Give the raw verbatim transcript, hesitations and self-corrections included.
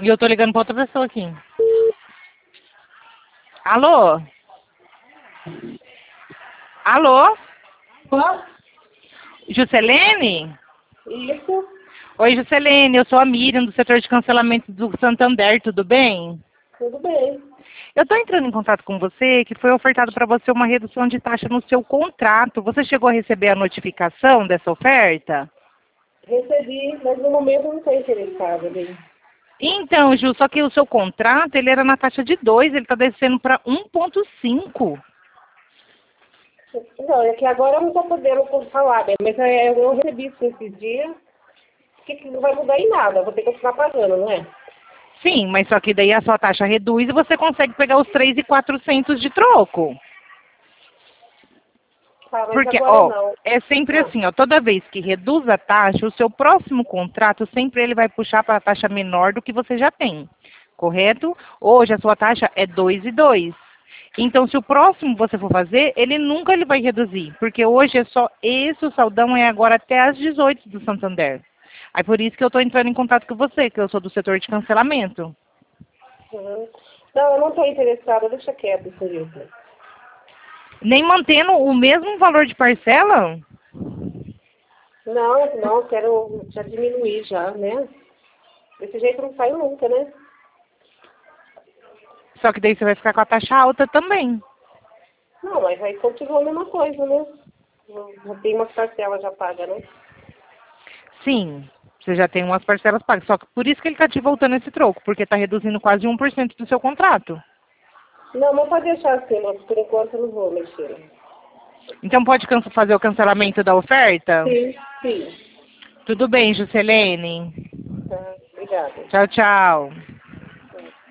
E eu tô ligando pra outra pessoa aqui. Alô? Alô? Ó, Juscelene? isso, Oi, Juscelene, eu sou a Miriam, do setor de cancelamento do Santander, tudo bem? tudo bem. Eu estou entrando em contato com você, que foi ofertado para você uma redução de taxa no seu contrato. Você chegou a receber a notificação dessa oferta? Recebi, mas no momento não estou interessada, bem. Então, Ju, só que o seu contrato, ele era na taxa de dois, ele está descendo para um ponto cinco. Não, é que agora eu não estou podendo falar, bem, mas é, eu não recebi isso esses dias, que, que não vai mudar em nada, eu vou ter que continuar pagando, não é? Sim, mas só que daí a sua taxa reduz e você consegue pegar os três mil e quatrocentos de troco. Tá, mas Porque, agora ó, não. é sempre Ah, assim, ó, toda vez que reduz a taxa, o seu próximo contrato sempre ele vai puxar para a taxa menor do que você já tem, correto? Hoje a sua taxa é dois e dois. Então, se o próximo você for fazer, ele nunca ele vai reduzir, porque hoje é só esse, o saldão é agora até às dezoito do Santander. Aí por isso que eu estou entrando em contato com você, que eu sou do setor de cancelamento. uhum. Não, eu não estou interessada, deixa quieto por isso. Nem mantendo o mesmo valor de parcela? Não, não, eu quero já diminuir já, né? Desse jeito não saio nunca, né? Só que daí você vai ficar com a taxa alta também. Não, mas aí continua a mesma coisa, né? Já já tem umas parcelas já pagas, né? Sim, você já tem umas parcelas pagas. Só que por isso que ele está te voltando esse troco, porque está reduzindo quase um por cento do seu contrato. Não, não pode deixar assim, mas por enquanto eu não vou mexer. Então pode canc- fazer o cancelamento da oferta? Sim, sim. Tudo bem, Juscelene. Tá, obrigada. Tchau, tchau.